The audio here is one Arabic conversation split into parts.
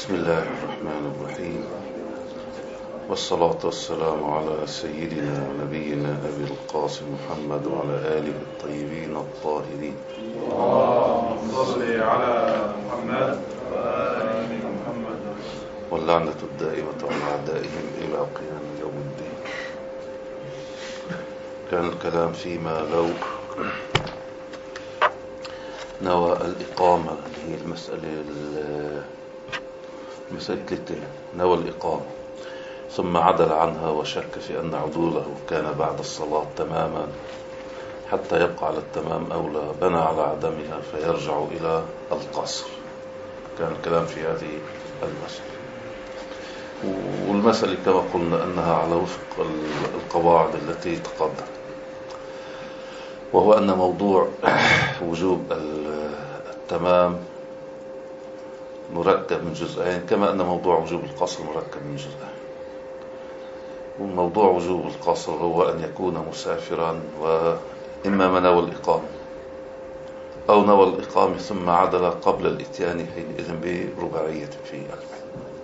بسم الله الرحمن الرحيم، والصلاة والسلام على سيدنا ونبينا أبي القاسم محمد وعلى آله الطيبين الطاهرين. اللهم صل على محمد وآل محمد. واللعنة الدائمة على أعدائهم إلى قيام يوم الدين. كان الكلام فيما لو نوى الإقامة، هي مسألة نوى الإقامة ثم عدل عنها وشك في أن عدوله كان بعد الصلاة تماما حتى يبقى على التمام أو لا، بنى على عدمها فيرجع إلى القصر. كان الكلام في هذه المسألة، والمسألة كما قلنا أنها على وفق القواعد التي تقدم، وهو أن موضوع وجوب التمام مركب من جزئين، كما أن موضوع وجوب القصر مركب من جزئين. وموضوع وجوب القصر هو أن يكون مسافرا وإما ما نوى الإقامة أو نوى الإقامة ثم عدل قبل الإتيان حينئذ برباعية في قلبه.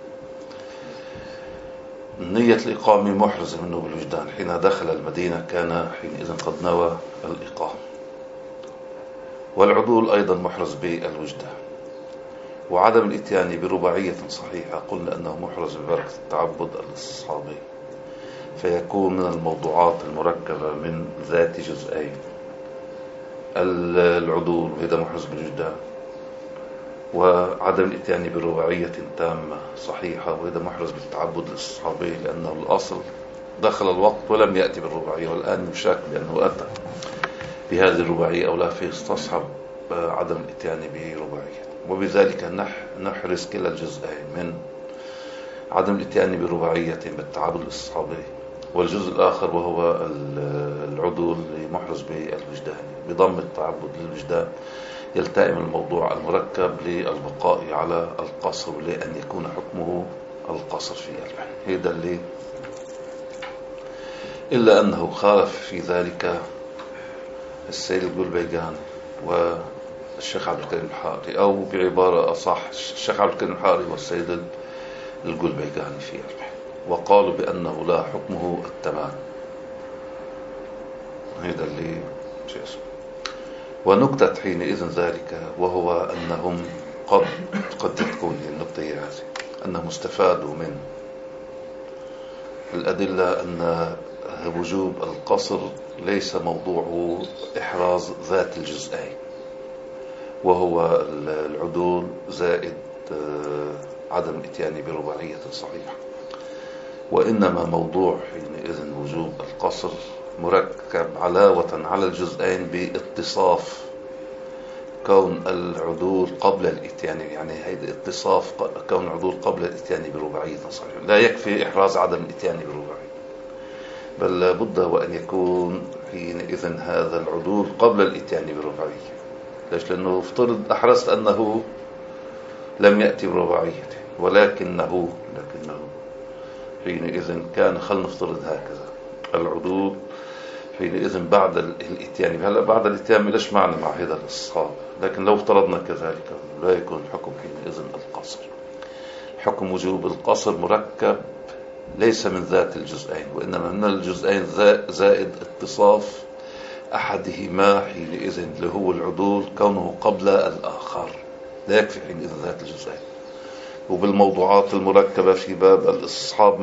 نية الإقامة محرزة منه بالوجدان، حين دخل المدينة كان حينئذ قد نوى الإقامة، والعدول أيضا محرز بالوجدان، وعدم الإتيان برباعية صحيحة قلنا أنه محرز ببركة التعبد الاستصحابي، فيكون من الموضوعات المركبة من ذات جزئين. العدول وهذا محرز بالوجدان، وعدم الإتيان برباعية تامة صحيحة وهذا محرز بالتعبد الاستصحابي، لأنه الأصل دخل الوقت ولم يأتي بالرباعية، والآن يشاك بأنه أتى بهذه الرباعية أو لا، فيستصحب عدم الإتيان برباعية. وبذلك نحرز كلا الجزئين من عدم الإتيان برباعية بالتعبد الاستصحابي، والجزء الآخر وهو العدول محرز بالوجدان. بضم التعبد للوجدان يلتئم الموضوع المركب للبقاء على القصر، لأن يكون حكمه القصر في قلبه. هذا اللي إلا أنه خالف في ذلك السيد القلبيقاني والشيخ عبد الكريم الحاري، أو بعبارة أصح الشيخ عبد الكريم الحاري والسيد القلبيقاني في قلبه، وقالوا بأنه لا حكمه التمام. هذا اللي شيء اسمه. ونكتة حينئذ ذلك وهو أنهم قد تكون النقطة هذه أنهم استفادوا من الأدلة أن وجوب القصر ليس موضوعه إحراز ذات الجزئين، وهو العدول زائد عدم الإتيان برباعية صحيحة، وإنما موضوع حينئذ وجوب القصر مركب علاوة على الجزئين باتصاف كون العدول قبل الإتيان، يعني هيدا اتصاف كون العدول قبل الإتيان برباعية صحيحة. لا يكفي إحراز عدم الإتيان برباعية، بل لابد وأن يكون حينئذ هذا العدول قبل الإتيان برباعية. ليش؟ لأنه افترض أحرزت أنه لم يأتي برباعية، ولكنه حينئذ كان، خلنا نفترض هكذا، العدول حينئذ بعد الإتيان. هلا بعد الإتيان ليش معنى مع هذا الإصحاب، لكن لو افترضنا كذلك لا يكون حكم حينئذ القصر. حكم وجوب القصر مركب ليس من ذات الجزئين، وإنما من الجزئين زائد اتصاف أحدهما حينئذ اللي هو العدول كونه قبل الآخر. لا يكفي حينئذ ذات الجزئين. وبالموضوعات المركبة في باب الاستصحاب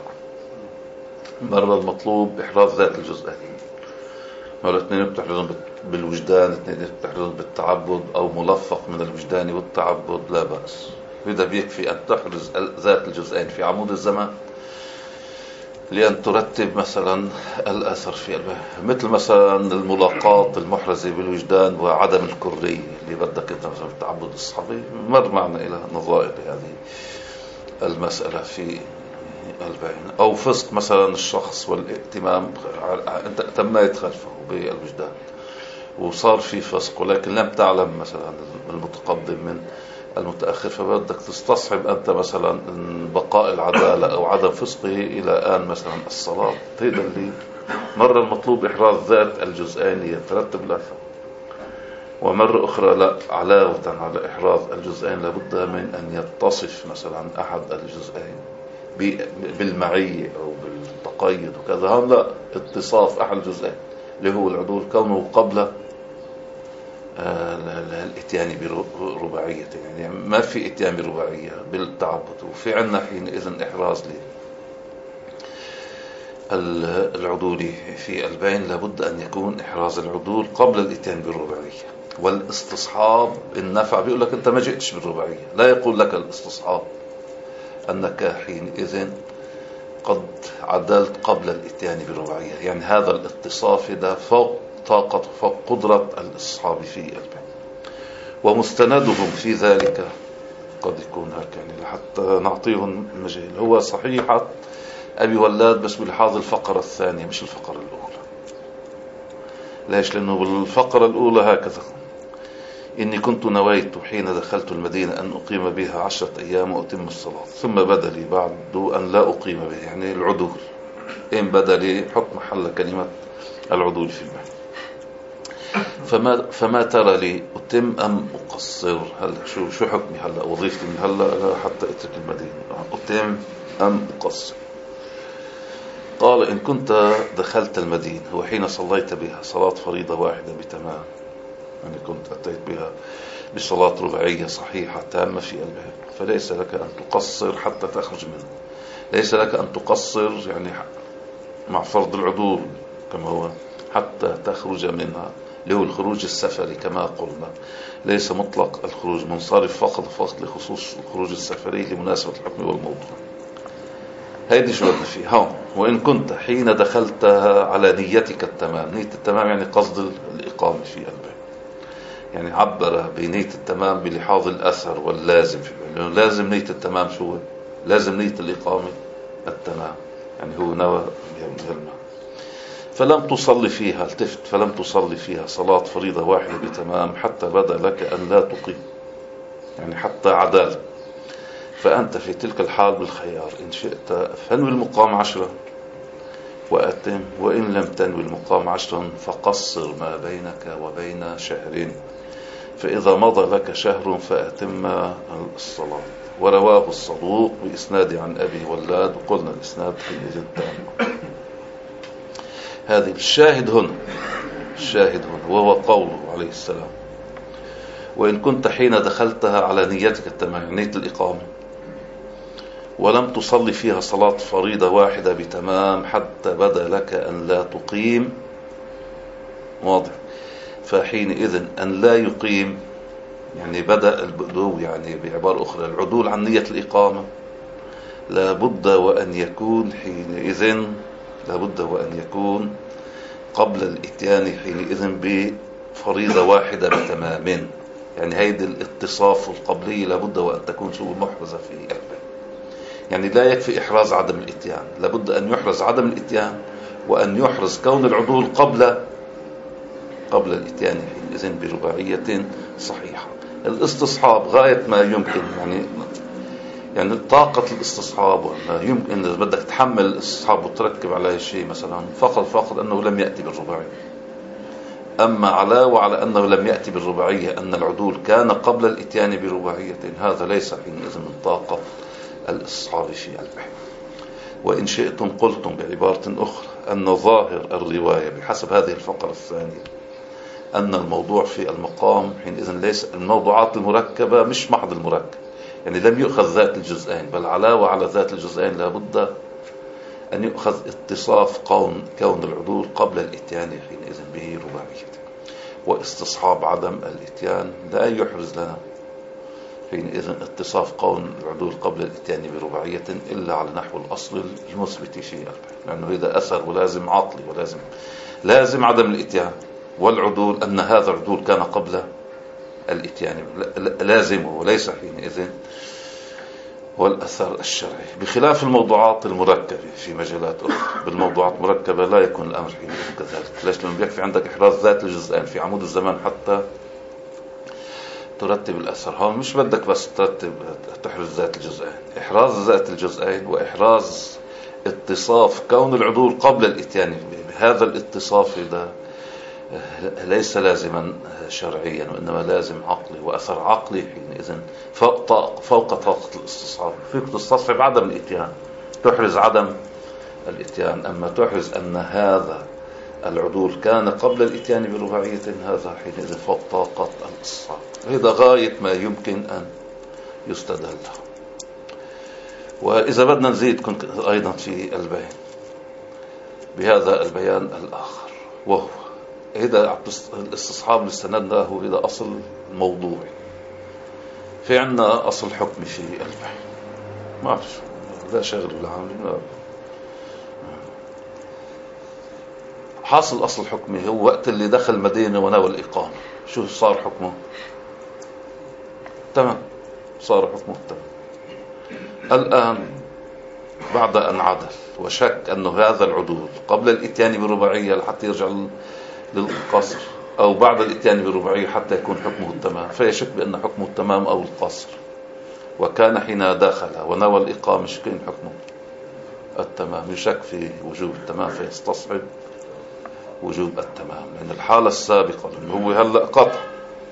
مرة المطلوب إحراز ذات الجزئين، مرة اثنين بتحرزهم بالوجدان، اثنين بتحرزهم بالتعبد، أو ملفق من الوجدان والتعبد، لا بأس. إذا بيكفي أن تحرز ذات الجزئين في عمود الزمان لأن ترتب مثلا الأثر في قلبه، مثل مثلا الملاقات المحرزة بالوجدان وعدم الكرية اللي بدك انت مثلا التعبد الصحابي. مر معنا إلى نظائر هذه المسألة في البين. أو فسق مثلا الشخص والائتمام، أنت تميت خلفه بالوجدان وصار في فسق، ولكن لم تعلم مثلا المتقدم من المتأخر، فبدك تستصحب أنت مثلا بقاء العدالة أو عدم فسقه إلى آن مثلا الصلاة. هذا اللي مرة المطلوب إحراز ذات الجزئين يترتب الأثر. ومرة أخرى لا، علاوة على إحراز الجزئين لابد من أن يتصف مثلا أحد الجزئين بالمعية أو بالتقيد وكذا. هم لا، اتصاف أحد الجزئين اللي هو العدول كونه قبل الاتيان برباعية، يعني ما في اتيان برباعية بالتعبد. وفي عنا حينئذ إحراز العدول في البين لابد أن يكون إحراز العدول قبل الاتيان بالرباعية. والاستصحاب النفع بيقول لك أنت ما جئتش بالرباعية، لا يقول لك الاستصحاب أنك حينئذ قد عدلت قبل الاتيان بالرباعية. يعني هذا الاتصاف ده فوق طاقة، فوق قدرة الاستصحاب في البين. ومستندهم في ذلك قد يكون هيك، يعني لحتى نعطيهم مجال، هو صحيحة أبي ولاد بس بلحاظ الفقرة الثانية مش الفقرة الأولى. ليش؟ لأنه بالفقرة الأولى هكذا: إني كنت نويت حين دخلت المدينة أن أقيم بها 10 أيام وأتم الصلاة، ثم بدا لي بعد أن لا أقيم بها، يعني العدول. إن بدا لي حط محل كلمة العدول في المعنى. فما ترى لي أتم أم أقصر؟ هلا شو حكمي هلا؟ وظيفتي من هلا حتى أترك المدينة، أتم أم أقصر؟ قال: إن كنت دخلت المدينة وحين صليت بها صلاة فريضة واحدة بتمام، يعني كنت أتيت بها بصلاة رباعية صحيحة تامة في البيت، فليس لك أن تقصر حتى تخرج منه. ليس لك أن تقصر يعني مع فرض العدول كما هو حتى تخرج منها، اللي هو الخروج السفري كما قلنا. ليس مطلق الخروج منصرف فقط لخصوص الخروج السفري لمناسبة الحكم والموضوع. هيدي شو بدنا فيه هون. وإن كنت حين دخلت على نيتك التمام، نية التمام يعني قصد الإقامة في البيت، يعني عبر بنية التمام بلحاظ الأثر واللازم في البيت، لأنه لازم نية التمام شو؟ لازم نية الإقامة التمام، يعني هو نوى بهالمعنى. فلم تصلي فيها، التفت، فلم تصلي فيها صلاة فريضة واحدة بتمام حتى بدا لك أن لا تقيم، يعني حتى عدال. فأنت في تلك الحال بالخيار: إن شئت فانوي المقام 10 وأتم، وإن لم تنوي المقام 10 فقصر ما بينك وبين شهر، فإذا مضى لك شهر فأتم الصلاة. ورواه الصدوق بإسناد عن أبي ولاد، وقلنا الإسناد حينئذ تام. هذه الشاهد هنا، الشاهد هنا وهو قوله عليه السلام: وإن كنت حين دخلتها على نيتك التمام، نية الإقامة، ولم تصلي فيها صلاة فريضة واحدة بتمام حتى بدا لك أن لا تقيم، واضح، فحينئذ أن لا يقيم يعني بدأ البدو، يعني بعبارة أخرى العدول عن نية الإقامة، لابد وأن يكون حينئذ، لابد وأن يكون قبل الاتيان حينئذ بفريضة واحدة بتمام. يعني هيدي الاتصاف القبلي لابد وأن تكون شو محرزة في قلبه. يعني لا يكفي إحراز عدم الاتيان، لابد أن يحرز عدم الاتيان، وأن يحرز كون العدول قبل الاتيان حينئذ برباعية صحيحة. الاستصحاب غاية ما يمكن، يعني طاقة الاستصحاب، ولا يمكن إذا بدك تحمل الاستصحاب وتركب عليه شيء مثلا فقط أنه لم يأتي بالرباعية. أما علاوة على أنه لم يأتي بالرباعية أن العدول كان قبل الاتيان برباعية، هذا ليس حينئذ من طاقة الاستصحاب في البحث. وإن شئتم قلتم بعبارة أخرى أن ظاهر الرواية بحسب هذه الفقرة الثانية أن الموضوع في المقام حينئذ ليس الموضوعات المركبة، مش محض المركب، يعني لم يؤخذ ذات الجزئين، بل علاوة على ذات الجزئين لابد أن يؤخذ اتصاف كون العدول قبل الاتيان حينئذ به رباعية. واستصحاب عدم الاتيان لا يحرز لنا حينئذ اتصاف كون العدول قبل الاتيان برباعية إلا على نحو الأصل المثبت في البحث، لأنه إذا أثر ولازم عقلي ولازم عدم الاتيان، والعدول أن هذا العدول كان قبل الاتيان لازمه وليس حينئذ والأثر الشرعي، بخلاف الموضوعات المركبة في مجالات أخرى. بالموضوعات المركبة لا يكون الأمر حينئذ كذلك. ليش؟ لأنه بيكفي عندك إحراز ذات الجزئين في عمود الزمان حتى ترتب الأثر. هون مش بدك بس تحرز ذات الجزئين، إحراز ذات الجزئين وإحراز اتصاف كون العدول قبل الاتيان. بهذا الاتصاف ده ليس لازما شرعيا، وإنما لازم عقلي وأثر عقلي حينئذ فوق طاقة الاستصحاب. فيك تستصحب عدم الإتيان، تحرز عدم الإتيان، أما تحرز أن هذا العدول كان قبل الإتيان برباعية، هذا حينئذ فوق طاقة الاستصحاب. هذا غاية ما يمكن أن يستدل. وإذا بدنا نزيد كنت أيضا في البيان بهذا البيان الآخر، وهو هذا الاستصحاب اللي استندناه إلى أصل موضوعي. في عنا أصل حكمي في البيان، ما أعرف لا شغل ولا عامل. حاصل أصل حكمي هو وقت اللي دخل مدينة ونوى الإقامة، شو صار حكمه؟ تمام، صار حكمه تمام. الآن بعد أن عدل وشك أنه هذا العدول قبل الإتيان برباعية حتى يرجع للقصر، أو بعد الإتيان برباعية حتى يكون حكمه التمام، فيشك بأن حكمه التمام أو القصر. وكان حين دخل ونوى الإقامة كان حكمه التمام، يشك في وجوب التمام فيستصعب وجوب التمام. لأن الحالة السابقة لأنه هو هلأ قطع،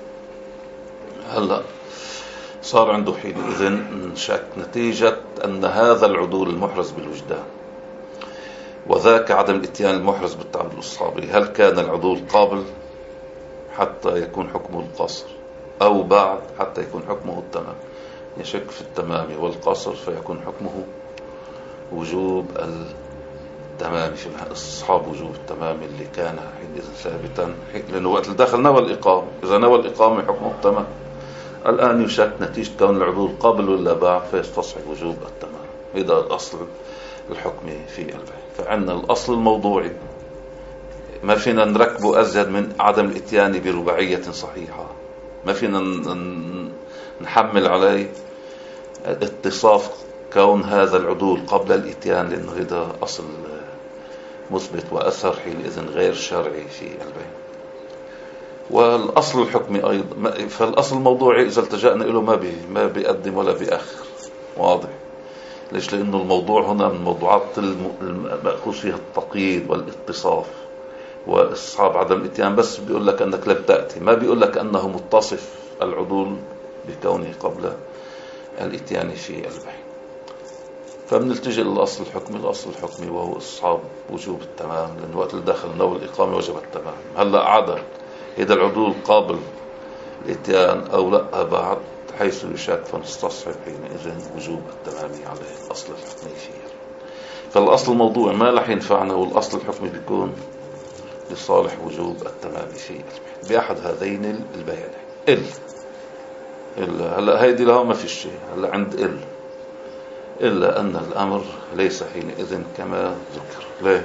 هلأ صار عنده حينئذ شك نتيجة أن هذا العدول المحرز بالوجدان وذاك عدم الاتيان المحرز بالتعبد الأصحابي، هل كان العدول قابل حتى يكون حكمه القصر، أو بعد حتى يكون حكمه التمام؟ يشك في التمام والقصر فيكون حكمه وجوب التمام في الاستصحاب، وجوب التمام اللي كان حينئذ ثابتا، لأنه وقت الداخل نوى الإقامة، إذا نوى الإقامة حكمه التمام. الآن يشك نتيجة كون العدول قابل ولا بعد فيستصحب وجوب التمام. هذا الأصل الحكمي في البيان. فعندنا الأصل الموضوعي ما فينا نركبه أزيد من عدم الإتيان برباعية صحيحة، ما فينا نحمل عليه اتصاف كون هذا العدول قبل الإتيان، لأنه هذا أصل مثبت وأثر حينئذ غير شرعي في البيان. والأصل الحكمي أيضا، فالأصل الموضوعي إذا التجأنا إله ما بيقدم ولا بيأخر، واضح ليش؟ لأنه الموضوع هنا من موضوعات المأخوذ فيها التقييد والاتصاف واستصحاب عدم الاتيان، بس بيقول لك أنك لم تأتي، ما بيقول لك أنه متصف العدول بكونه قبل الاتيان في البيان. فبنلتجئ للأصل الحكمي. الأصل الحكمي وهو استصحاب وجوب التمام، لأن وقت الداخل نوى الإقامة وجب التمام. هلأ عدل إذا العدول قابل الاتيان أو لا بعد حيث يشك، فنستصحب حينئذ وجوب التمام عليه الأصل الحكمي فيه. فالأصل الموضوع ما رح ينفعنا، والأصل الحكمي بيكون لصالح وجوب التمام فيه بأحد هذين البيانين. هلا هيدي لها ما في شيء، هلا عند إلا أن الأمر ليس حينئذ كما ذكر. ليه؟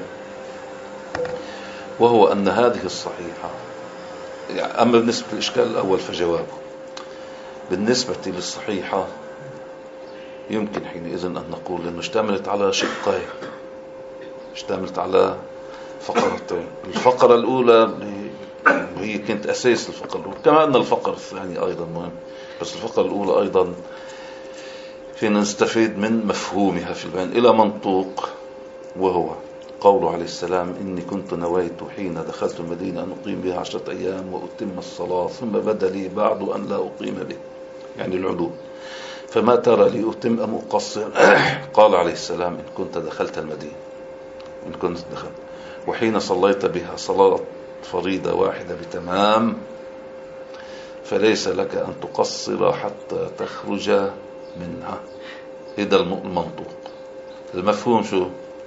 وهو أن هذه الصحيحة، أما بالنسبة للإشكال الأول فجوابه بالنسبة للصحيحة يمكن حينئذ أن نقول أنه اشتملت على شقين، اشتملت على فقرتين. الفقرة الأولى هي كانت أساس الفقرة الأولى، كما أن الفقرة الثانية أيضا مهم، بس الفقرة الأولى أيضا فينا نستفيد من مفهومها في البيان إلى منطوق، وهو قوله عليه السلام: إني كنت نويت حين دخلت المدينة أن أقيم بها 10 أيام وأتم الصلاة، ثم بدا لي بعد أن لا أقيم به، يعني العدول، فما ترى لي أتم أم أقصر؟ قال عليه السلام: إن كنت دخلت المدينة، إن كنت دخلت وحين صليت بها صلاة فريضة واحدة بتمام، فليس لك أن تقصر حتى تخرج منها. هذا المنطوق. المفهوم شو؟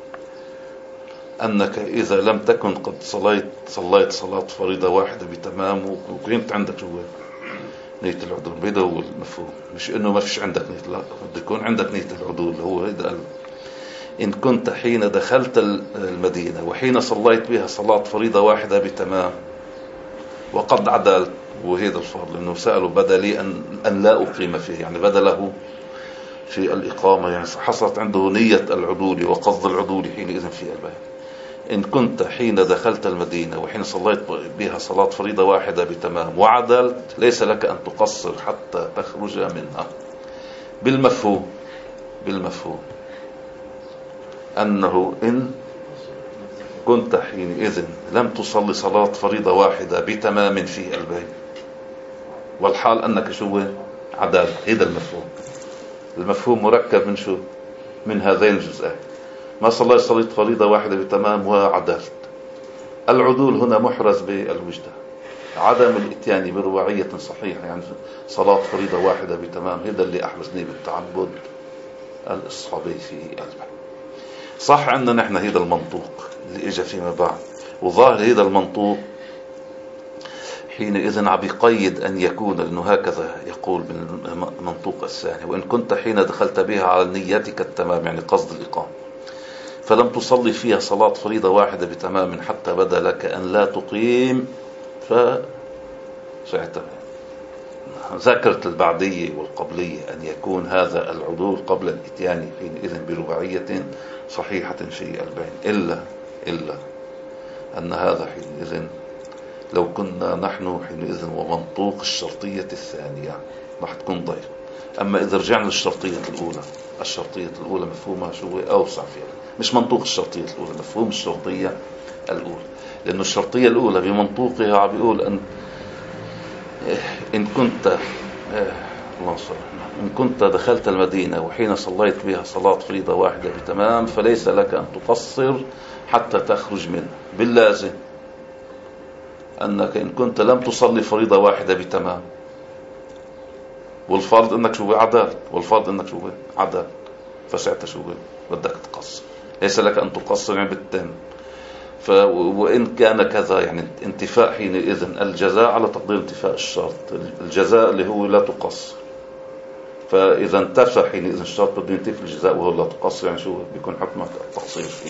أنك إذا لم تكن قد صليت صلاة فريضة واحدة بتمام وقيمت عندك شو نية العدول، هذا هو المفهوم، مش إنه ما فيش عندك نية، لا، بده يكون عندك نية العدول. هو هذا إن كنت حين دخلت المدينة وحين صليت بها صلاة فريضة واحدة بتمام وقد عدلت، وهذا الفضل إنه سألوا بدلي أن لا أقيم فيه، يعني بدله في الإقامة، يعني حصلت عنده نية العدول وقصد العدول حينئذ في البيان. إن كنت حين دخلت المدينة وحين صليت بها صلاة فريضة واحدة بتمام وعدلت، ليس لك أن تقصر حتى تخرج منها. بالمفهوم أنه إن كنت حينئذ لم تصلي صلاة فريضة واحدة بتمام في البين، والحال أنك شو عدالة. هذا المفهوم. المفهوم مركب من شو؟ من هذين الجزئين. ما صلى صلاة فريضة واحدة بتمام وعدالة. العدول هنا محرز بالوجدان، عدم الاتيان برباعية صحيحة، يعني صلاة فريضة واحدة بتمام. هذا اللي أحرزني بالتعبد الإصحابي في قلبه. صح عندنا نحن هذا المنطوق اللي إجا فيما بعد، وظاهر هذا المنطوق حينئذ عم يقيد أن يكون، لأنه هكذا يقول بالمنطوق الثاني: وإن كنت حين دخلت بها على نيتك التمام، يعني قصد الإقامة، فلم تصلي فيها صلاة فريضة واحدة بتمام حتى بدا لك أن لا تقيم، فساعتها ذكرت البعدية والقبلية أن يكون هذا العدول قبل الإتيان حينئذ برباعية صحيحة في البين، إلا أن هذا حينئذ لو كنا نحن حينئذ ومنطوق الشرطية الثانية راح تكون ضيق. أما إذا رجعنا للشرطية الأولى، الشرطية الأولى مفهومها شو أوسع فيها، مش منطوق الشرطية الأولى، مفهوم الشرطية الأولى. لأن الشرطية الأولى بمنطوقها عم بيقول إن كنت دخلت المدينة وحين صليت بها صلاة فريضة واحدة بتمام فليس لك أن تقصر حتى تخرج منه. باللازم أنك إن كنت لم تصلي فريضة واحدة بتمام، والفرض أنك شو عدل، فساعتها شو بدك تقصر، ليس لك أن تقصر يعني بالتم. وإن كان كذا يعني انتفاء حينئذ الجزاء على تقدير انتفاء الشرط، الجزاء اللي هو لا تقصر. فإذا انتفى حينئذ الشرط بده ينتفي الجزاء وهو لا تقصر، يعني شو بيكون حكمك التقصير فيه.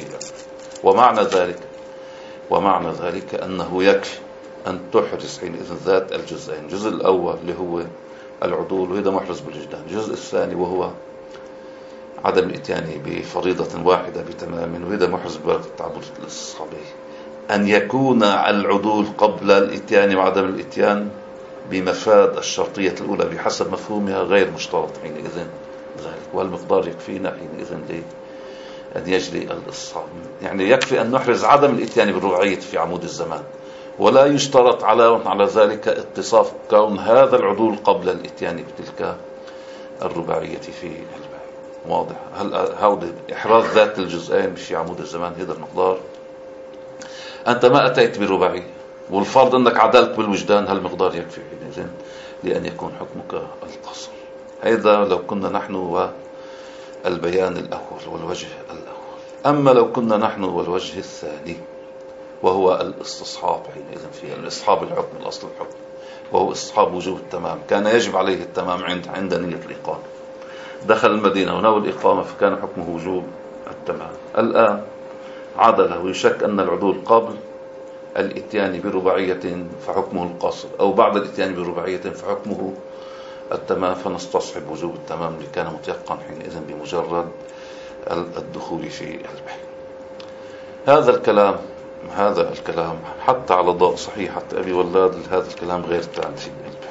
ومعنى ذلك أنه يكفي أن تحرز حينئذ ذات الجزئين، الجزء الأول اللي هو العدول وهذا محرز بالوجدان، الجزء الثاني وهو عدم الاتيان بفريضة واحدة بتمام وهذا محرز ببركة التعبد الصحابي، أن يكون العدول قبل الاتيان وعدم الاتيان بمفاد الشرطية الأولى بحسب مفهومها غير مشترط حينئذ ذلك. والمقدار يكفينا حينئذ أن يجري الإصحاب، يعني يكفي أن نحرز عدم الاتيان بالرباعية في عمود الزمان، ولا يشترط على ذلك اتصاف كون هذا العدول قبل الاتيان بتلك الرباعية في الباب. واضح؟ هل هذا إحراز ذات الجزئين في عمود الزمان هذا المقدار؟ أنت ما أتيت برباعية والفرض أنك عدلت بالوجدان، هالمقدار يكفي حينئذ لأن يكون حكمك القصر. هذا لو كنا نحن والبيان الأول والوجه الأول. أما لو كنا نحن والوجه الثاني وهو الاستصحاب حينئذ في الاستصحاب الحكم، الأصل الحكم وهو استصحاب وجوب التمام، كان يجب عليه التمام عند نية الإقامة. دخل المدينة ونوى الإقامة فكان حكمه وجوب التمام. الآن عدله ويشك أن العدول قبل الاتيان برباعية فحكمه القصر، أو بعد الاتيان برباعية فحكمه التمام، فنستصحب وجوب التمام اللي كان متيقن حينئذ بمجرد الدخول في البحث. هذا الكلام حتى على ضوء صحيحة أبي ولاد هذا الكلام غير تام في البحث.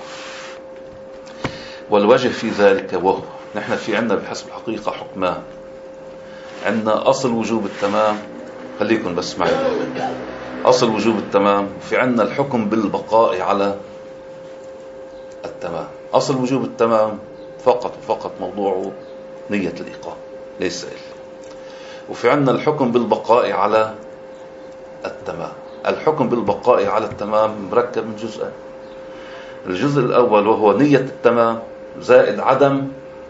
والوجه في ذلك وهو نحن في عنا بحسب الحقيقة حكمان. عنا أصل وجوب التمام، خليكم بس معي، أصل وجوب التمام، في عنا الحكم بالبقاء على التمام. أصل وجوب التمام فقط موضوعه نية الإقامة ليس إلا، وفي عنا الحكم بالبقاء على التمام. الحكم بالبقاء على التمام مركب من جزئين، الجزء الأول وهو نية التمام زائد عدم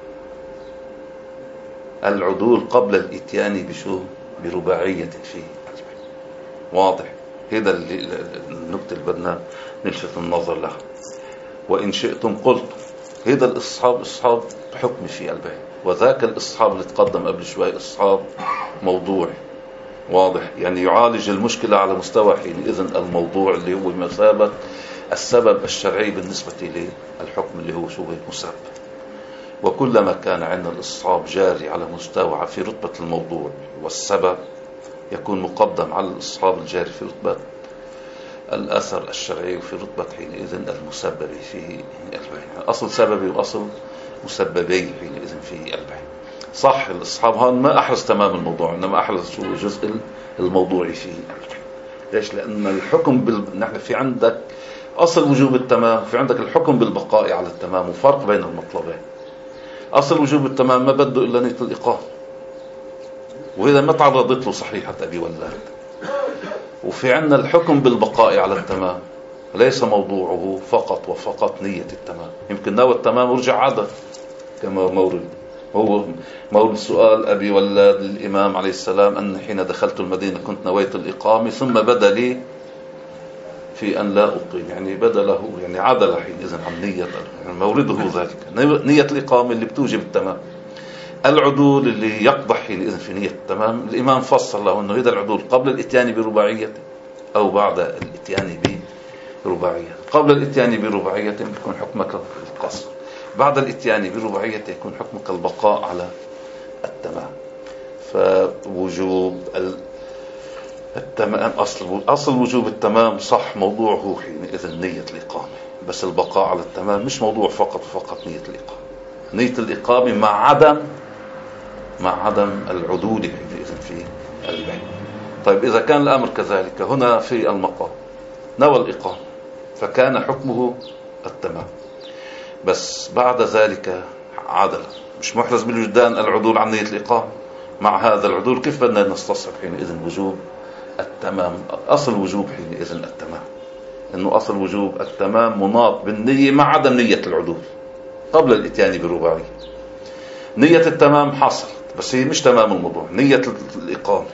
العدول قبل الاتيان برباعية فيه. واضح؟ هذا النقطة اللي بدنا نلفت النظر لها. وإن شئتم قلت هذا الإصحاب حكم في البيع، وذاك الإصحاب اللي تقدم قبل شوي إصحاب موضوع. واضح؟ يعني يعالج المشكلة على مستوى حينئذ الموضوع اللي هو مثابة السبب الشرعي بالنسبة للحكم اللي هو مسبب. وكلما كان عندنا الإصحاب جاري على مستوى في رتبة الموضوع والسبب يكون مقدم على الإصحاب الجاري في رتبة الأثر الشرعي وفي رتبة حينئذ المسبب في البيع. أصل سببي وأصل مسببي حينئذ في البيع. صح الإصحاب هون ما أحرز تمام الموضوع، إنما أحرز الجزء الموضوعي فيه. ليش؟ لأن الحكم نحن في عندك أصل وجوب التمام، في عندك الحكم بالبقاء على التمام، وفرق بين المطلبين. أصل وجوب التمام ما بده إلا نية الإقامة، وإذا ما تعرضت له صحيحة أبي ولاد. وفي عندنا الحكم بالبقاء على التمام، ليس موضوعه فقط وفقط نية التمام. يمكن نوى التمام ورجع عدل، كما هو مورد سؤال أبي ولاد الإمام عليه السلام أن حين دخلت المدينة كنت نويت الإقامة ثم بدا لي في أن لا أقيم، يعني بدا له، يعني عدل حينئذ عن نية، يعني مورده ذلك نية الإقامة اللي بتوجب التمام. العدول اللي يقضح حينئذ في نية التمام، الإمام فصل له أنه إذا العدول قبل الإتيان برباعية أو بعد الإتيان برباعية. قبل الإتيان برباعية يكون حكمك القصر، بعد الإتيان برباعية يكون حكمك البقاء على التمام. فوجوب التمام أصل وجوب التمام صح، موضوعه حينئذ نية الإقامة، بس البقاء على التمام مش موضوع فقط نية الإقامة. نية الإقامة مع عدم العدول حينئذ في البيت. طيب إذا كان الأمر كذلك، هنا في المقام نوى الإقامة فكان حكمه التمام، بس بعد ذلك عدل، مش محرز بالوجدان العدول عن نية الإقامة. مع هذا العدول كيف بدنا نستصحب حينئذ وجوب التمام؟ أصل وجوب حينئذ التمام، إنه أصل وجوب التمام مناط بالنية مع عدم نية العدول قبل الإتيان برباعي. نية التمام حصلت، بس هي مش تمام الموضوع، نية الإقامة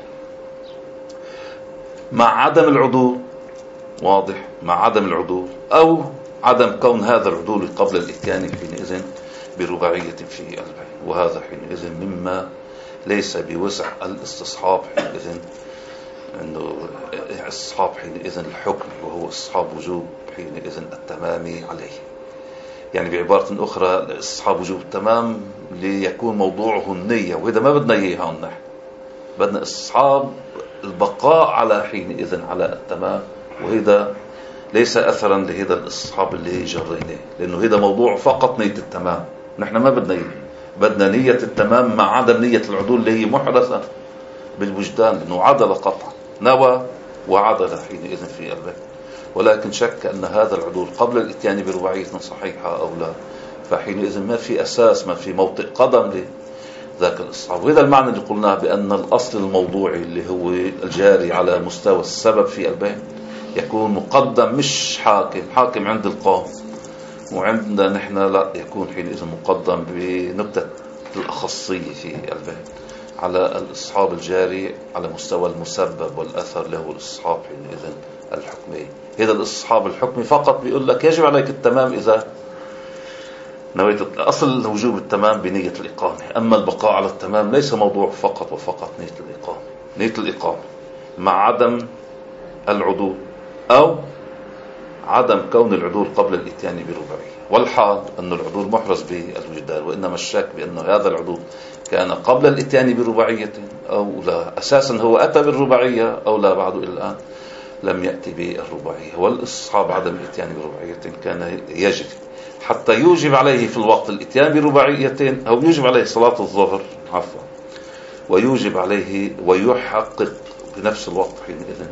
مع عدم العدول، واضح، مع عدم العدول أو عدم كون هذا العدول قبل الإتيان حينئذ برباعية في البيت. وهذا حينئذ مما ليس بوسع الاستصحاب حينئذ، أنه استصحاب حينئذ الحكم، وهو استصحاب وجوب حينئذ التمام عليه. يعني بعبارة أخرى استصحاب وجوب التمام ليكون موضوعه النية، وإذا ما بدنا إياها نحن بدنا استصحاب البقاء على حينئذ على التمام، وهذا ليس أثرا لهذا الاستصحاب اللي جريناه، لأنه هذا موضوع فقط نية التمام. نحن ما بدنا نية التمام مع عدم نية العدول اللي هي محرزة بالوجدان، لأنه عدل قطعا، نوى وعدل حينئذ في البيت. ولكن شك أن هذا العدول قبل الإتيان برباعية صحيحة أو لا، فحينئذ ما في أساس، ما في موطئ قدم لذاك الاستصحاب. وهذا المعنى اللي قلناه بأن الأصل الموضوعي اللي هو الجاري على مستوى السبب في البيت يكون مقدم، مش حاكم عند القوم، وعندنا نحن لا، يكون حينئذ مقدم بنكتة الأخصية في البيت على الاستصحاب الجاري على مستوى المسبب والأثر له الاستصحاب حينئذ الحكمي. هذا الاستصحاب الحكمي فقط بيقول لك يجب عليك التمام إذا نويت. أصل وجوب التمام بنية الإقامة، أما البقاء على التمام ليس موضوع فقط وفقط نية الإقامة. نية الإقامة مع عدم العدول أو عدم كون العدول قبل الإتيان برباعية، والحال أن العدول محرز بالوجدان، وإنما الشك بأن هذا العدول كان قبل الإتيان برباعية أو لا، أساسا هو أتى بالرباعية أو لا، بعد إلى الآن لم يأتي بالرباعية. والاستصحاب عدم الإتيان برباعية كان يجب حتى يوجب عليه في الوقت الإتيان برباعية، أو يوجب عليه صلاة الظهر عفوا، ويوجب عليه ويحقق بنفس الوقت حينئذ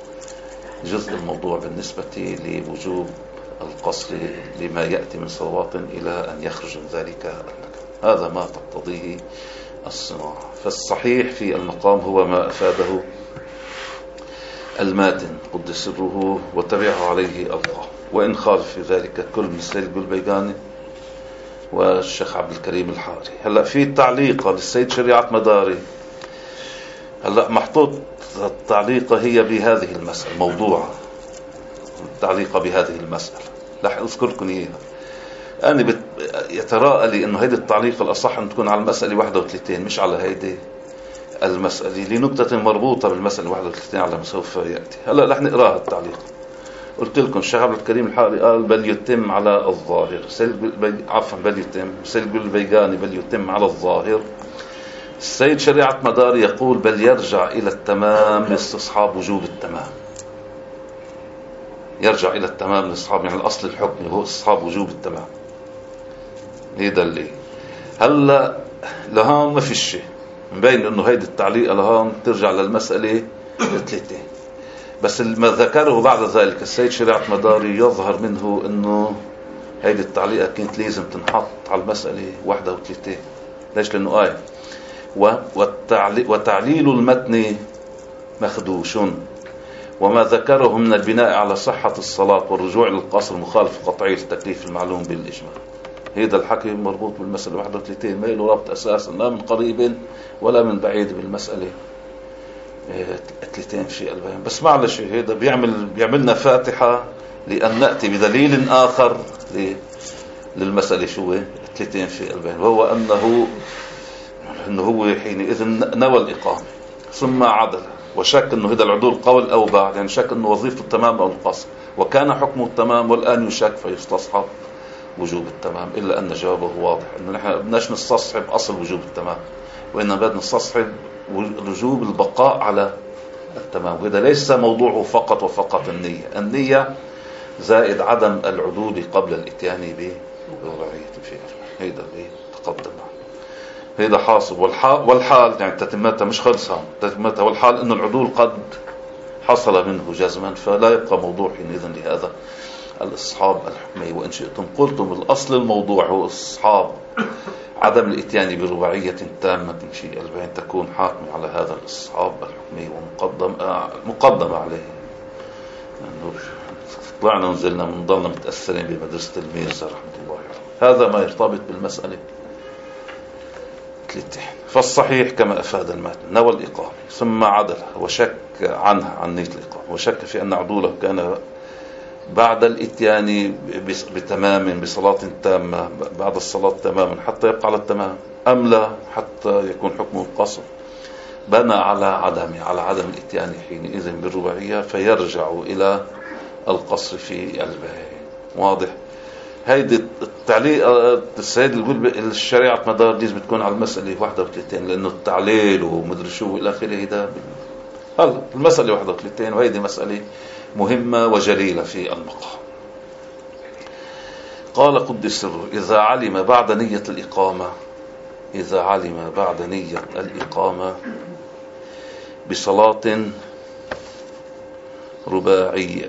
جزء الموضوع بالنسبة لوجوب القصر لما يأتي من صلوات إلى أن يخرج من ذلك المكان. هذا ما تقتضيه الصناعة. فالصحيح في المقام هو ما أفاده الماتن قدس سره وتبعه عليه الله، وإن خالف في ذلك كل من السيد البيغاني والشيخ عبد الكريم الحاري. هلأ في تعليقة للسيد شريعة مداري، هلأ محطوط التعليقة هي بهذه المسألة، موضوع التعليقة بهذه المسألة رح أذكركم إياها. أنا يتراءى لي إنه هيدي التعليقة الأصح أن تكون على المسألة 31 مش على هيدي المسألة، لنكتة مربوطة بالمسألة 31 على ما سوف يأتي. هلأ رح نقراها التعليق. قلت لكم الشيخ عبد الكريم الحاري قال بل يتم على الظاهر، بل يتم سيد البيغاني بل يتم على الظاهر. السيد شريعة مداري يقول بل يرجع إلى التمام لاستصحاب وجوب التمام، يرجع إلى التمام لاستصحاب، يعني الأصل الحكمي هو استصحاب وجوب التمام. هيدا اللي هلا لهون ما في شيء مبين إنه هيدي التعليقة لهون ترجع للمسألة 3. بس ما ذكره بعد ذلك السيد شريعة مداري يظهر منه أنه هيدي التعليقة كانت لازم تنحط على المسألة 31. ليش؟ لأنه آية وتعليل المتن مخدوش، وما ذكره من البناء على صحة الصلاة والرجوع للقصر مخالف قطعي للتكليف المعلوم بالإجماع. هذا الحكي مربوط بالمسألة 31، ما له ربط أساسا لا من قريب ولا من بعيد بالمسألة 30 في البيان. بس معلش هذا بيعملنا فاتحة لأن نأتي بدليل آخر للمسألة شو 30 في البيان، وهو أنه هو حينئذ نوى الإقامة ثم عدل وشك أنه هذا العدول قول أو بعد، يعني شك أنه وظيفة التمام أو القصر، وكان حكمه التمام والآن يشك فيستصحب وجوب التمام. إلا أن جوابه واضح أنه نحن بدناش نستصحب أصل وجوب التمام، وإنما بدنا نستصحب وجوب البقاء على التمام. وهذا ليس موضوعه فقط وفقط النية زائد عدم العدول قبل الاتيان برباعية في هذا اللي تقدم. هذا حاصل والحال يعني تتمتها مش خلصها تتمتها، والحال أن العدول قد حصل منه جزما، فلا يبقى موضوع حينئذ لهذا الإصحاب الحكمي. وإن شئتم قلتم الأصل الموضوع هو إصحاب عدم الاتيان برباعية تامة في 40 تكون حاكمة على هذا الإصحاب الحكمي ومقدم عليه. طلعنا ونزلنا من ضلنا متأثرين بمدرسة الميرزا رحمة الله عليه. هذا ما يرتبط بالمسألة 3. فالصحيح كما أفاد المتن نوى الإقامة ثم عدل وشك عنها عن نية الإقامة، وشك في أن عدوله كان بعد الاتيان بتمام بصلاة تامة بعد الصلاة تماما حتى يبقى على التمام أم لا حتى يكون حكمه القصر، بنى على عدم الاتيان حينئذ بالرباعية فيرجع إلى القصر في الباقي. واضح؟ هيدي التعليق السيد يقول الشريعة مدار ديز بتكون على المسألة 31 لأنه التعليل ومدري شو إلى آخره. ده هلا المسألة 31 وهيدي مسألة مهمة وجليلة في المقام. قال قدس سره إذا علم بعد نية الإقامة بصلاة رباعية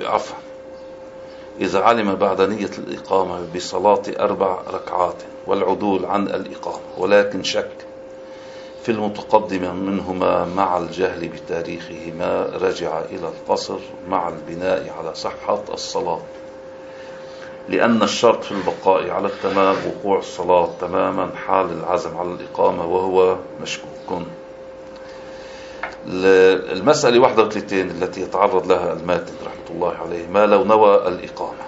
إذا علم بعد نية الإقامة بصلاة 4 ركعات والعدول عن الإقامة ولكن شك في المتقدم منهما مع الجهل بتاريخهما رجع إلى القصر مع البناء على صحة الصلاة، لأن الشرط في البقاء على التمام وقوع الصلاة تماما حال العزم على الإقامة وهو مشكوك. المسألة 31 التي يتعرض لها الماتن رحمة الله عليه ما لو نوى الإقامة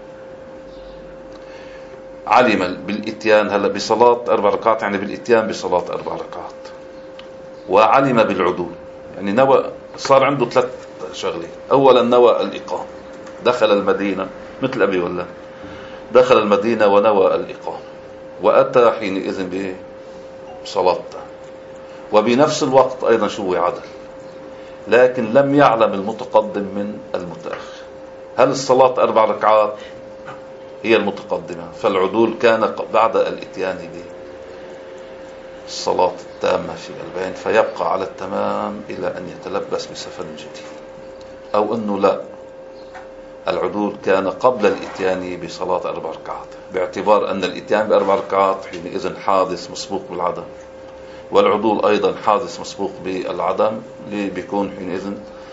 علم بالإتيان هلا بصلاة 4 ركعات، يعني بالإتيان بصلاة 4 ركعات، وعلم بالعدول، يعني نوى صار عنده 3 شغلين. أولا نوى الإقامة، دخل المدينة مثل أبي ولا دخل المدينة ونوى الإقامة وأتى حينئذ بصلاته، وبنفس الوقت أيضا شو عدل، لكن لم يعلم المتقدم من المتأخر. هل الصلاة 4 ركعات هي المتقدمة فالعدول كان بعد الاتيان بالصلاة التامة في 40 فيبقى على التمام إلى أن يتلبس بسفر جديد، أو أنه لا العدول كان قبل الاتيان بصلاة 4 ركعات باعتبار أن الاتيان ب4 ركعات حينئذ حادث مسبوق بالعدم، والعدول أيضا حادث مسبوق بالعدم اللي بيكون حينئذ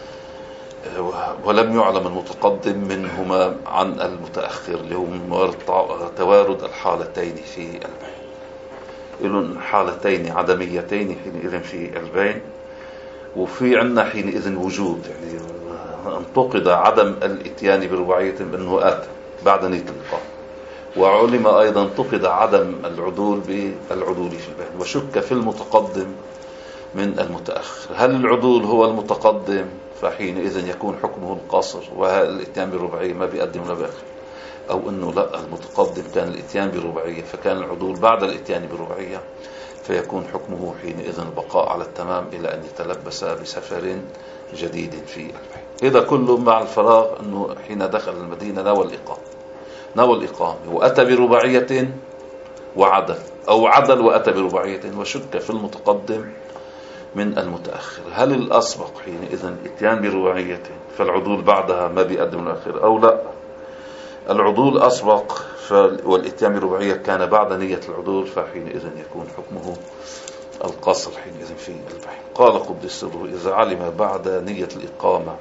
ولم يعلم المتقدم منهما عن المتأخر اللي هو توارد الحالتين في البين. يقولون حالتين عدميتين حينئذ في البين، وفي عنا حينئذ وجود، يعني انتقد عدم الاتيان برباعية بأنه آتى بعد نية الإقامة، وعلم أيضا انتقد عدم العدول بالعدول في البين، وشك في المتقدم من المتأخر. هل العدول هو المتقدم فحينئذ يكون حكمه القصر والاتيان بالرباعية ما بيقدم ولا بيأخر، أو أنه لا المتقدم كان الاتيان بالرباعية فكان العدول بعد الاتيان بالرباعية فيكون حكمه حينئذ البقاء على التمام إلى أن يتلبس بسفر جديد في البين. إذا كله مع الفراغ أنه حين دخل المدينة نوى الإقامة وأتى برباعية وعدل، أو عدل وأتى برباعية وشك في المتقدم من المتأخر. هل الأسبق حينئذ الإتيان برباعية فالعدول بعدها ما بيقدم الأخير أو لا؟ العدول أسبق والإتيان برباعية كان بعد نية العدول، فحينئذ يكون حكمه القصر حينئذ في البحث. قال قدس سره: إذا علم بعد نية الإقامة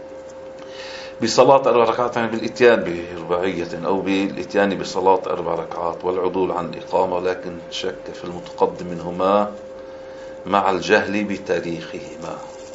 بصلاة 4 ركعات، يعني بالإتيان برباعية أو بالإتيان بصلاة 4 ركعات والعدول عن إقامة، لكن شك في المتقدم منهما مع الجهل بتاريخهما،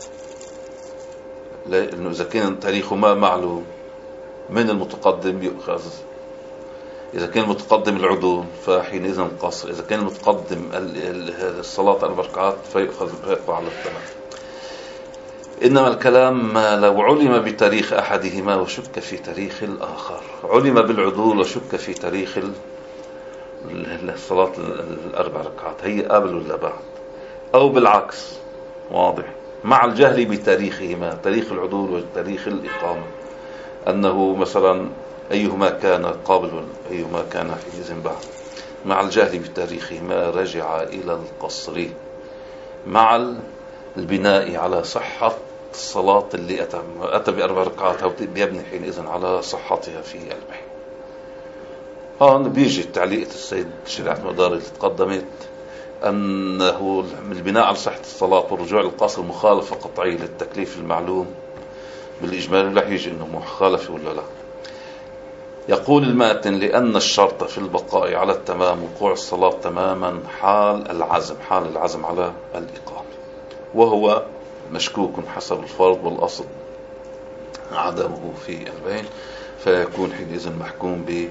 لأنه إذا كان تاريخهما معلوم من المتقدم يؤخذ. إذا كان المتقدم العدول فحينئذ القصر، إذا كان المتقدم الصلاة 4 ركعات فيؤخذ على التمام. إنما الكلام ما لو علم بتاريخ أحدهما وشك في تاريخ الآخر. علم بالعدول وشك في تاريخ الصلاة 4 ركعات، هي قبل ولا بعد؟ أو بالعكس، واضح، مع الجهل بتاريخهما، تاريخ العدول وتاريخ الإقامة، أنه مثلا أيهما كان قابل وأيهما كان حينئذ بعد. مع الجهل بتاريخهما رجع إلى القصر مع البناء على صحة الصلاة اللي أتى ب4 ركعات، أو بيبني حينئذ على صحتها في قلبه. هون بيجي تعليقة السيد شريعة مدار اللي تقدمت، أنه البناء على صحة الصلاة والرجوع للقصر مخالفة قطعية للتكليف المعلوم بالإجمال. لا يجي إنه مخالفة ولا لا. يقول الماتن: لأن الشرط في البقاء على التمام وقوع الصلاة تماما حال العزم على الإقامة، وهو مشكوك حسب الفرض والأصل عدمه في البين، فيكون حينئذ محكوم ب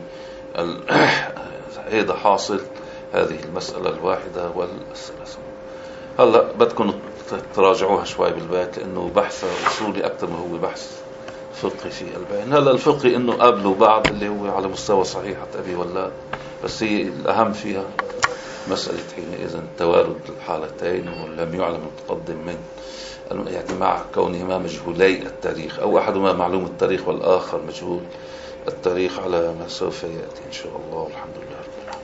هذا حاصل هذه المسألة الواحدة والثلاثة. هلا بدكم تراجعوها شوي بالبيت، لأنه بحث أصولي أكثر ما هو بحث فقهي في البين. هلا الفقهي إنه قبل وبعد اللي هو على مستوى صحيحة أبي ولا، بس هي الأهم فيها مسألة حينئذ توارد الحالتين ولم يعلم المتقدم من، يعني مع كونهما مجهولي التاريخ أو أحدهما معلوم التاريخ والآخر مجهول التاريخ، على ما سوف يأتي إن شاء الله. والحمد لله رب العالمين.